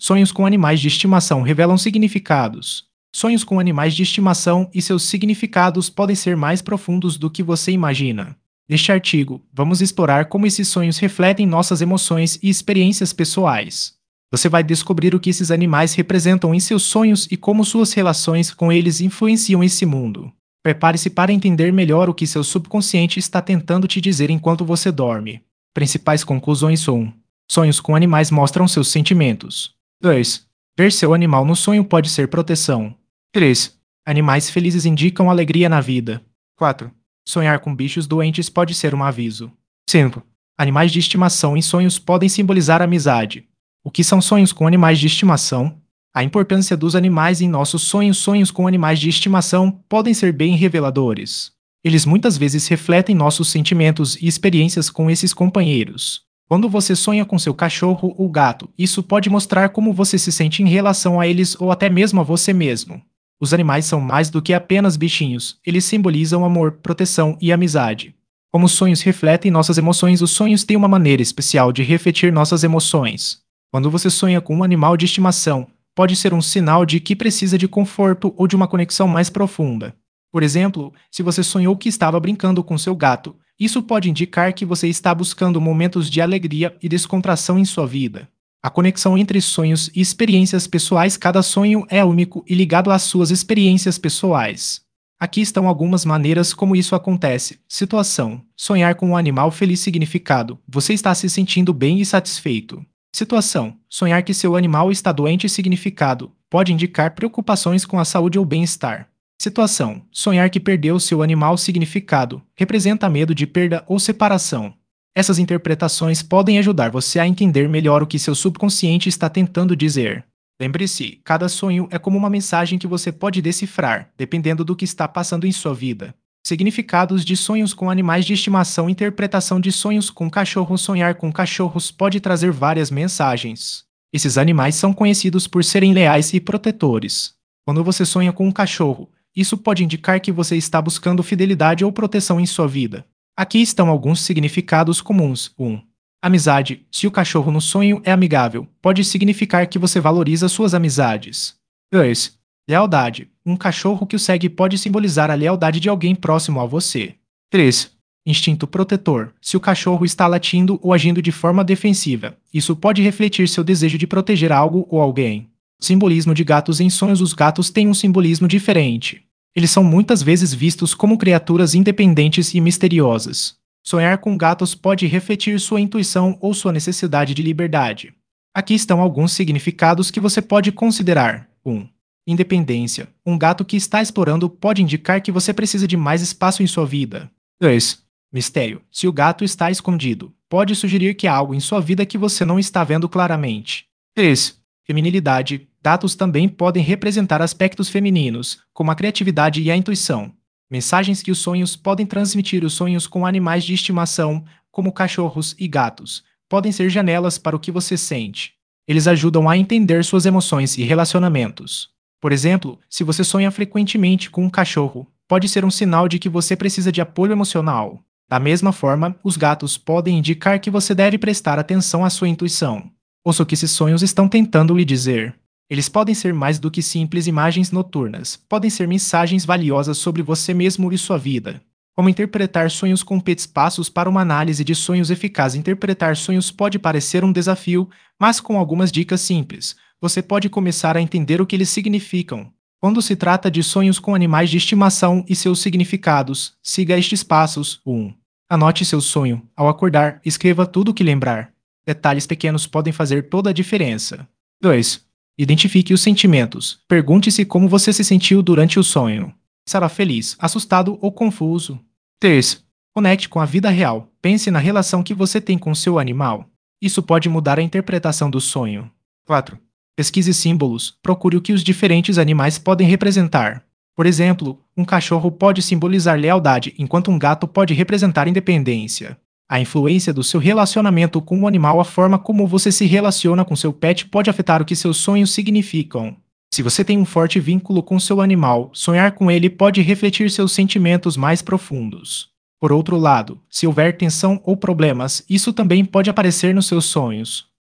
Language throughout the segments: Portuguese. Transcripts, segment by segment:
Sonhos com animais de estimação revelam significados. Sonhos com animais de estimação e seus significados podem ser mais profundos do que você imagina. Neste artigo, vamos explorar como esses sonhos refletem nossas emoções e experiências pessoais. Você vai descobrir o que esses animais representam em seus sonhos e como suas relações com eles influenciam esse mundo. Prepare-se para entender melhor o que seu subconsciente está tentando te dizer enquanto você dorme. Principais conclusões: 1. Sonhos com animais mostram seus sentimentos. 2. Ver seu animal no sonho pode ser proteção. 3. Animais felizes indicam alegria na vida. 4. Sonhar com bichos doentes pode ser um aviso. 5. Animais de estimação em sonhos podem simbolizar amizade. O que são sonhos com animais de estimação? A importância dos animais em nossos sonhos. Sonhos com animais de estimação podem ser bem reveladores. Eles muitas vezes refletem nossos sentimentos e experiências com esses companheiros. Quando você sonha com seu cachorro ou gato, isso pode mostrar como você se sente em relação a eles ou até mesmo a você mesmo. Os animais são mais do que apenas bichinhos, eles simbolizam amor, proteção e amizade. Como os sonhos refletem nossas emoções, os sonhos têm uma maneira especial de refletir nossas emoções. Quando você sonha com um animal de estimação, pode ser um sinal de que precisa de conforto ou de uma conexão mais profunda. Por exemplo, se você sonhou que estava brincando com seu gato, isso pode indicar que você está buscando momentos de alegria e descontração em sua vida. A conexão entre sonhos e experiências pessoais. Cada sonho é único e ligado às suas experiências pessoais. Aqui estão algumas maneiras como isso acontece. Situação: sonhar com um animal feliz. Significado: você está se sentindo bem e satisfeito. Situação: sonhar que seu animal está doente. Significado: pode indicar preocupações com a saúde ou bem-estar. Situação: sonhar que perdeu seu animal. Significado: representa medo de perda ou separação. Essas interpretações podem ajudar você a entender melhor o que seu subconsciente está tentando dizer. Lembre-se, cada sonho é como uma mensagem que você pode decifrar, dependendo do que está passando em sua vida. Significados de sonhos com animais de estimação. Interpretação de sonhos com cachorros. Sonhar com cachorros pode trazer várias mensagens. Esses animais são conhecidos por serem leais e protetores. Quando você sonha com um cachorro, isso pode indicar que você está buscando fidelidade ou proteção em sua vida. Aqui estão alguns significados comuns. 1. Amizade. Se o cachorro no sonho é amigável, pode significar que você valoriza suas amizades. 2. Lealdade. Um cachorro que o segue pode simbolizar a lealdade de alguém próximo a você. 3. Instinto protetor. Se o cachorro está latindo ou agindo de forma defensiva, isso pode refletir seu desejo de proteger algo ou alguém. Simbolismo de gatos em sonhos. Os gatos têm um simbolismo diferente. Eles são muitas vezes vistos como criaturas independentes e misteriosas. Sonhar com gatos pode refletir sua intuição ou sua necessidade de liberdade. Aqui estão alguns significados que você pode considerar. 1. Independência. Um gato que está explorando pode indicar que você precisa de mais espaço em sua vida. 2. Mistério. Se o gato está escondido, pode sugerir que há algo em sua vida que você não está vendo claramente. 3. Feminilidade. Gatos também podem representar aspectos femininos, como a criatividade e a intuição. Mensagens que os sonhos podem transmitir. Os sonhos com animais de estimação, como cachorros e gatos, podem ser janelas para o que você sente. Eles ajudam a entender suas emoções e relacionamentos. Por exemplo, se você sonha frequentemente com um cachorro, pode ser um sinal de que você precisa de apoio emocional. Da mesma forma, os gatos podem indicar que você deve prestar atenção à sua intuição. Ouça o que esses sonhos estão tentando lhe dizer. Eles podem ser mais do que simples imagens noturnas, podem ser mensagens valiosas sobre você mesmo e sua vida. Como interpretar sonhos com pets. Passos para uma análise de sonhos eficaz. Interpretar sonhos pode parecer um desafio, mas com algumas dicas simples, você pode começar a entender o que eles significam. Quando se trata de sonhos com animais de estimação e seus significados, siga estes passos. 1. Anote seu sonho. Ao acordar, escreva tudo o que lembrar. Detalhes pequenos podem fazer toda a diferença. 2. Identifique os sentimentos. Pergunte-se como você se sentiu durante o sonho. Será feliz, assustado ou confuso? 3. Conecte com a vida real. Pense na relação que você tem com seu animal. Isso pode mudar a interpretação do sonho. 4. Pesquise símbolos. Procure o que os diferentes animais podem representar. Por exemplo, um cachorro pode simbolizar lealdade, enquanto um gato pode representar independência. A influência do seu relacionamento com o animal. A forma como você se relaciona com seu pet pode afetar o que seus sonhos significam. Se você tem um forte vínculo com seu animal, sonhar com ele pode refletir seus sentimentos mais profundos. Por outro lado, se houver tensão ou problemas, isso também pode aparecer nos seus sonhos.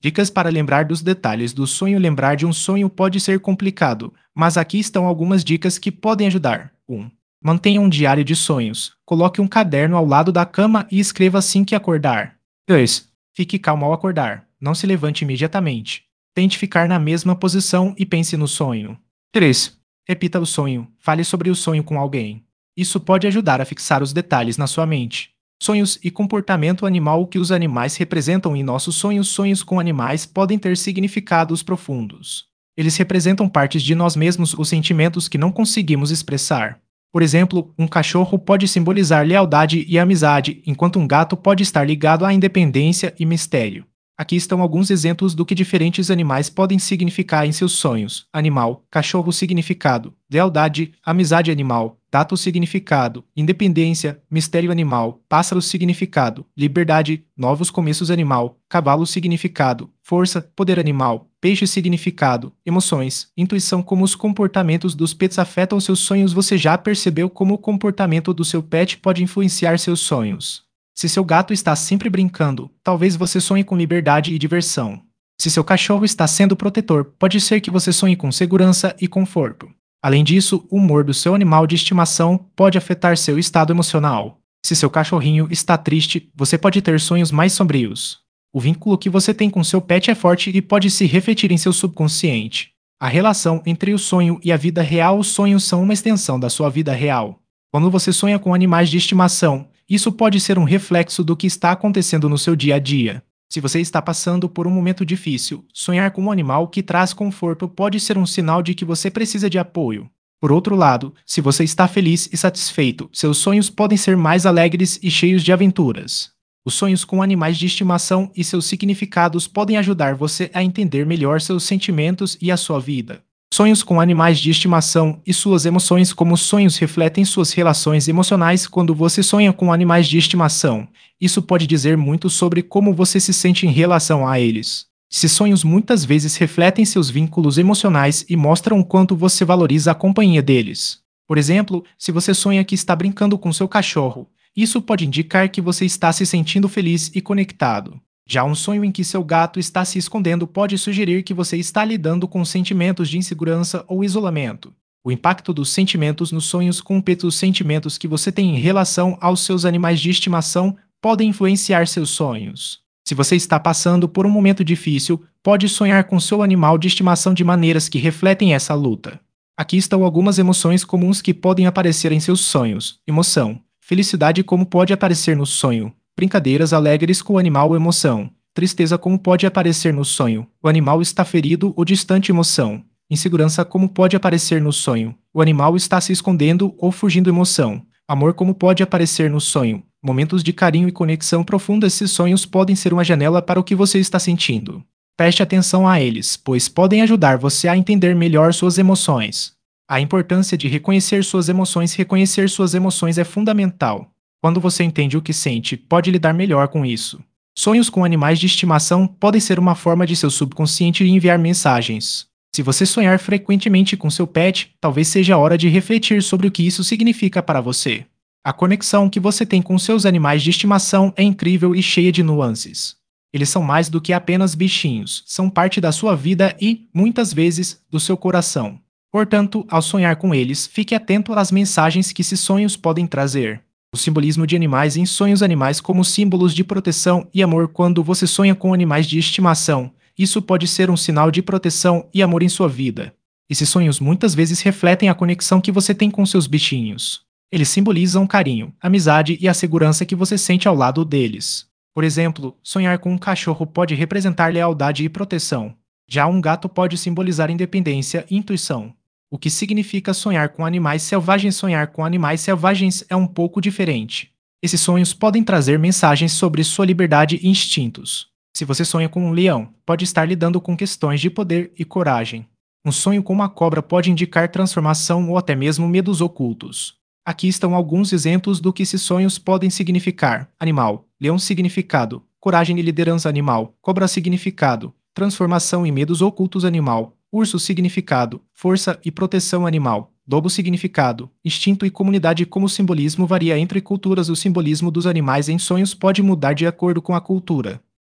Dicas para lembrar dos detalhes do sonho. Lembrar de um sonho pode ser complicado, mas aqui estão algumas dicas que podem ajudar. 1. Mantenha um diário de sonhos. Coloque um caderno ao lado da cama e escreva assim que acordar. 2. Fique calmo ao acordar. Não se levante imediatamente. Tente ficar na mesma posição e pense no sonho. 3. Repita o sonho. Fale sobre o sonho com alguém. Isso pode ajudar a fixar os detalhes na sua mente. Sonhos e comportamento animal. O que os animais representam em nossos sonhos. Sonhos com animais podem ter significados profundos. Eles representam partes de nós mesmos, os sentimentos que não conseguimos expressar. Por exemplo, um cachorro pode simbolizar lealdade e amizade, enquanto um gato pode estar ligado à independência e mistério. Aqui estão alguns exemplos do que diferentes animais podem significar em seus sonhos. Animal, cachorro significado, lealdade, amizade animal, gato significado, independência, mistério animal, pássaro significado, liberdade, novos começos animal, cavalo significado, força, poder animal, peixe significado, emoções, intuição. Como os comportamentos dos pets afetam seus sonhos. Você já percebeu como o comportamento do seu pet pode influenciar seus sonhos? Se seu gato está sempre brincando, talvez você sonhe com liberdade e diversão. Se seu cachorro está sendo protetor, pode ser que você sonhe com segurança e conforto. Além disso, o humor do seu animal de estimação pode afetar seu estado emocional. Se seu cachorrinho está triste, você pode ter sonhos mais sombrios. O vínculo que você tem com seu pet é forte e pode se refletir em seu subconsciente. A relação entre o sonho e a vida real. Os sonhos são uma extensão da sua vida real. Quando você sonha com animais de estimação, isso pode ser um reflexo do que está acontecendo no seu dia a dia. Se você está passando por um momento difícil, sonhar com um animal que traz conforto pode ser um sinal de que você precisa de apoio. Por outro lado, se você está feliz e satisfeito, seus sonhos podem ser mais alegres e cheios de aventuras. Os sonhos com animais de estimação e seus significados podem ajudar você a entender melhor seus sentimentos e a sua vida. Sonhos com animais de estimação e suas emoções. Como os sonhos refletem suas relações emocionais. Quando você sonha com animais de estimação, isso pode dizer muito sobre como você se sente em relação a eles. Esses sonhos muitas vezes refletem seus vínculos emocionais e mostram o quanto você valoriza a companhia deles. Por exemplo, se você sonha que está brincando com seu cachorro, isso pode indicar que você está se sentindo feliz e conectado. Já um sonho em que seu gato está se escondendo pode sugerir que você está lidando com sentimentos de insegurança ou isolamento. O impacto dos sentimentos nos sonhos. Com os sentimentos que você tem em relação aos seus animais de estimação podem influenciar seus sonhos. Se você está passando por um momento difícil, pode sonhar com seu animal de estimação de maneiras que refletem essa luta. Aqui estão algumas emoções comuns que podem aparecer em seus sonhos. Emoção. Felicidade. Como pode aparecer no sonho? Brincadeiras alegres com o animal. Emoção. Tristeza. Como pode aparecer no sonho? O animal está ferido ou distante. Emoção. Insegurança. Como pode aparecer no sonho? O animal está se escondendo ou fugindo. Emoção. Amor. Como pode aparecer no sonho? Momentos de carinho e conexão profunda. Esses sonhos podem ser uma janela para o que você está sentindo. Preste atenção a eles, pois podem ajudar você a entender melhor suas emoções. A importância de reconhecer suas emoções. Reconhecer suas emoções é fundamental. Quando você entende o que sente, pode lidar melhor com isso. Sonhos com animais de estimação podem ser uma forma de seu subconsciente enviar mensagens. Se você sonhar frequentemente com seu pet, talvez seja a hora de refletir sobre o que isso significa para você. A conexão que você tem com seus animais de estimação é incrível e cheia de nuances. Eles são mais do que apenas bichinhos, são parte da sua vida e, muitas vezes, do seu coração. Portanto, ao sonhar com eles, fique atento às mensagens que esses sonhos podem trazer. O simbolismo de animais em sonhos. Animais como símbolos de proteção e amor. Quando você sonha com animais de estimação, isso pode ser um sinal de proteção e amor em sua vida. Esses sonhos muitas vezes refletem a conexão que você tem com seus bichinhos. Eles simbolizam carinho, amizade e a segurança que você sente ao lado deles. Por exemplo, sonhar com um cachorro pode representar lealdade e proteção. Já um gato pode simbolizar independência e intuição. O que significa sonhar com animais selvagens? Sonhar com animais selvagens é um pouco diferente. Esses sonhos podem trazer mensagens sobre sua liberdade e instintos. Se você sonha com um leão, pode estar lidando com questões de poder e coragem. Um sonho com uma cobra pode indicar transformação ou até mesmo medos ocultos. Aqui estão alguns exemplos do que esses sonhos podem significar. Animal. Leão significado. Coragem e liderança. Animal. Cobra significado. Transformação e medos ocultos. Animal. Urso significado, força e proteção. Animal. Lobo significado, instinto e comunidade. Como o simbolismo varia entre culturas, o simbolismo dos animais em sonhos pode mudar de acordo com a cultura.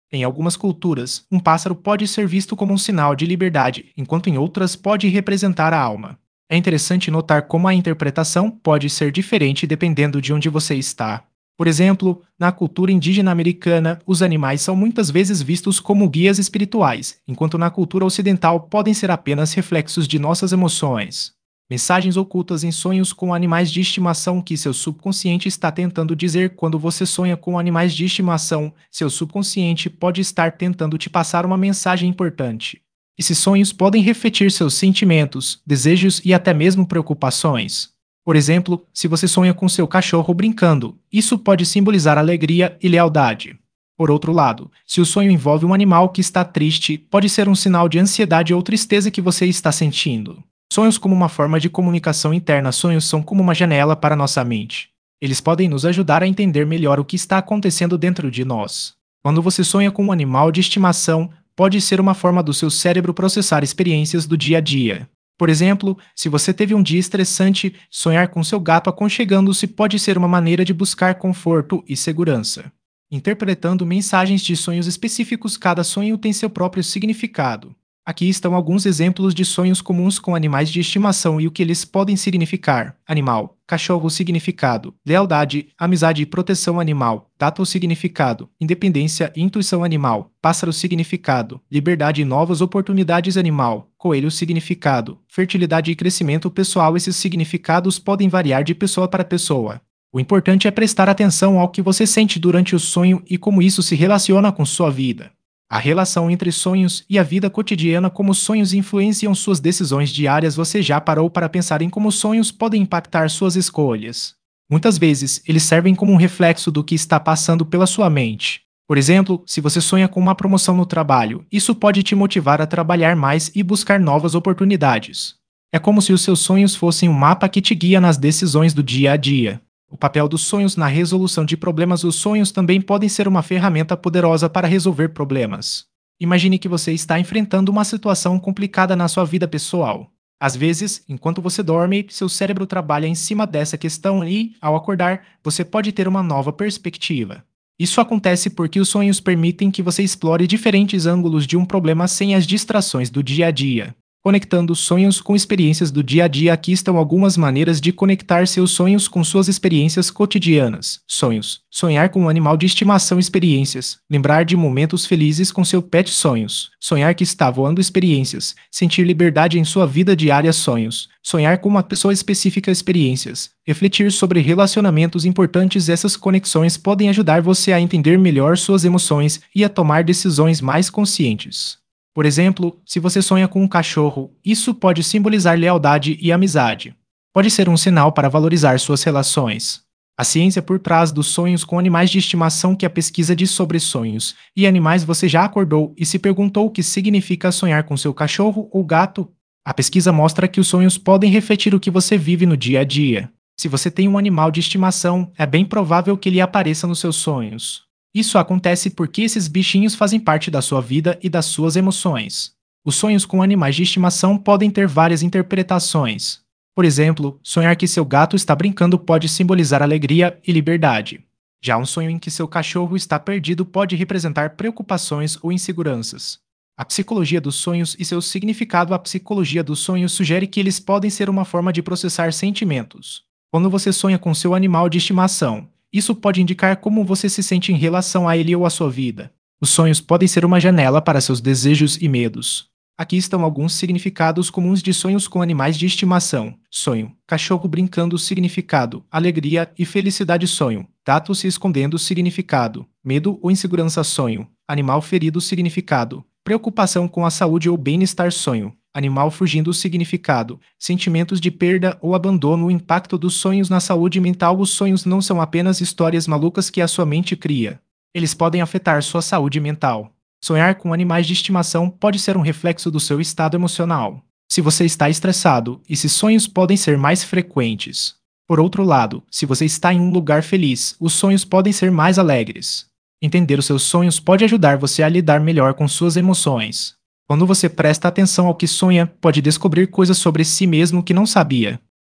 Em algumas culturas, um pássaro pode ser visto como um sinal de liberdade, enquanto em outras pode representar a alma. É interessante notar como a interpretação pode ser diferente dependendo de onde você está. Por exemplo, na cultura indígena americana, os animais são muitas vezes vistos como guias espirituais, enquanto na cultura ocidental podem ser apenas reflexos de nossas emoções. Mensagens ocultas em sonhos com animais de estimação que seu subconsciente está tentando dizer quando você sonha com animais de estimação, seu subconsciente pode estar tentando te passar uma mensagem importante. Esses sonhos podem refletir seus sentimentos, desejos e até mesmo preocupações. Por exemplo, se você sonha com seu cachorro brincando, isso pode simbolizar alegria e lealdade. Por outro lado, se o sonho envolve um animal que está triste, pode ser um sinal de ansiedade ou tristeza que você está sentindo. Sonhos como uma forma de comunicação interna. Sonhos são como uma janela para nossa mente. Eles podem nos ajudar a entender melhor o que está acontecendo dentro de nós. Quando você sonha com um animal de estimação, pode ser uma forma do seu cérebro processar experiências do dia a dia. Por exemplo, se você teve um dia estressante, sonhar com seu gato aconchegando-se pode ser uma maneira de buscar conforto e segurança. Interpretando mensagens de sonhos específicos, cada sonho tem seu próprio significado. Aqui estão alguns exemplos de sonhos comuns com animais de estimação e o que eles podem significar. Animal, cachorro significado, lealdade, amizade e proteção animal, gato significado, independência e intuição animal, pássaro significado, liberdade e novas oportunidades animal, coelho significado, fertilidade e crescimento pessoal. Esses significados podem variar de pessoa para pessoa. O importante é prestar atenção ao que você sente durante o sonho e como isso se relaciona com sua vida. A relação entre sonhos e a vida cotidiana. Como sonhos influenciam suas decisões diárias. Você já parou para pensar em como sonhos podem impactar suas escolhas? Muitas vezes, eles servem como um reflexo do que está passando pela sua mente. Por exemplo, se você sonha com uma promoção no trabalho, isso pode te motivar a trabalhar mais e buscar novas oportunidades. É como se os seus sonhos fossem um mapa que te guia nas decisões do dia a dia. O papel dos sonhos na resolução de problemas. Os sonhos também podem ser uma ferramenta poderosa para resolver problemas. Imagine que você está enfrentando uma situação complicada na sua vida pessoal. Às vezes, enquanto você dorme, seu cérebro trabalha em cima dessa questão e, ao acordar, você pode ter uma nova perspectiva. Isso acontece porque os sonhos permitem que você explore diferentes ângulos de um problema sem as distrações do dia a dia. Conectando sonhos com experiências do dia a dia. Aqui estão algumas maneiras de conectar seus sonhos com suas experiências cotidianas. Sonhos. Sonhar com um animal de estimação. Experiências. Lembrar de momentos felizes com seu pet. Sonhos. Sonhar que está voando. Experiências. Sentir liberdade em sua vida diária. Sonhos. Sonhar com uma pessoa específica. Experiências. Refletir sobre relacionamentos importantes. Essas conexões podem ajudar você a entender melhor suas emoções e a tomar decisões mais conscientes. Por exemplo, se você sonha com um cachorro, isso pode simbolizar lealdade e amizade. Pode ser um sinal para valorizar suas relações. A ciência por trás dos sonhos com animais de estimação. Que a pesquisa diz sobre sonhos e animais. Você já acordou e se perguntou o que significa sonhar com seu cachorro ou gato? A pesquisa mostra que os sonhos podem refletir o que você vive no dia a dia. Se você tem um animal de estimação, é bem provável que ele apareça nos seus sonhos. Isso acontece porque esses bichinhos fazem parte da sua vida e das suas emoções. Os sonhos com animais de estimação podem ter várias interpretações. Por exemplo, sonhar que seu gato está brincando pode simbolizar alegria e liberdade. Já um sonho em que seu cachorro está perdido pode representar preocupações ou inseguranças. A psicologia dos sonhos e seu significado. A psicologia dos sonhos sugere que eles podem ser uma forma de processar sentimentos. Quando você sonha com seu animal de estimação, isso pode indicar como você se sente em relação a ele ou à sua vida. Os sonhos podem ser uma janela para seus desejos e medos. Aqui estão alguns significados comuns de sonhos com animais de estimação. Sonho. Cachorro brincando. Significado. Alegria e felicidade. Sonho. Gato se escondendo. Significado. Medo ou insegurança. Sonho. Animal ferido. Significado. Preocupação com a saúde ou bem-estar. Sonho. Animal fugindo. Significado. Sentimentos de perda ou abandono. O impacto dos sonhos na saúde mental. Os sonhos não são apenas histórias malucas que a sua mente cria. Eles podem afetar sua saúde mental. Sonhar com animais de estimação pode ser um reflexo do seu estado emocional. Se você está estressado, esses sonhos podem ser mais frequentes. Por outro lado, se você está em um lugar feliz, os sonhos podem ser mais alegres. Entender os seus sonhos pode ajudar você a lidar melhor com suas emoções. Quando você presta atenção ao que sonha, pode descobrir coisas sobre si mesmo que não sabia.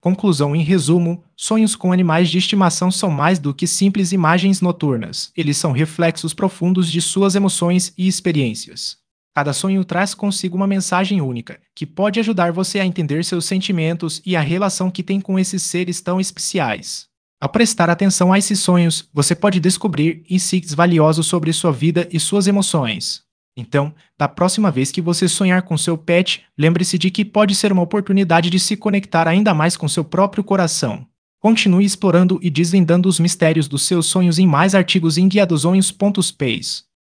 Conclusão em resumo: sonhos com animais de estimação são mais do que simples imagens noturnas. Eles são reflexos profundos de suas emoções e experiências. Cada sonho traz consigo uma mensagem única, que pode ajudar você a entender seus sentimentos e a relação que tem com esses seres tão especiais. Ao prestar atenção a esses sonhos, você pode descobrir insights valiosos sobre sua vida e suas emoções. Então, da próxima vez que você sonhar com seu pet, lembre-se de que pode ser uma oportunidade de se conectar ainda mais com seu próprio coração. Continue explorando e desvendando os mistérios dos seus sonhos em mais artigos em guiadosonhos.space.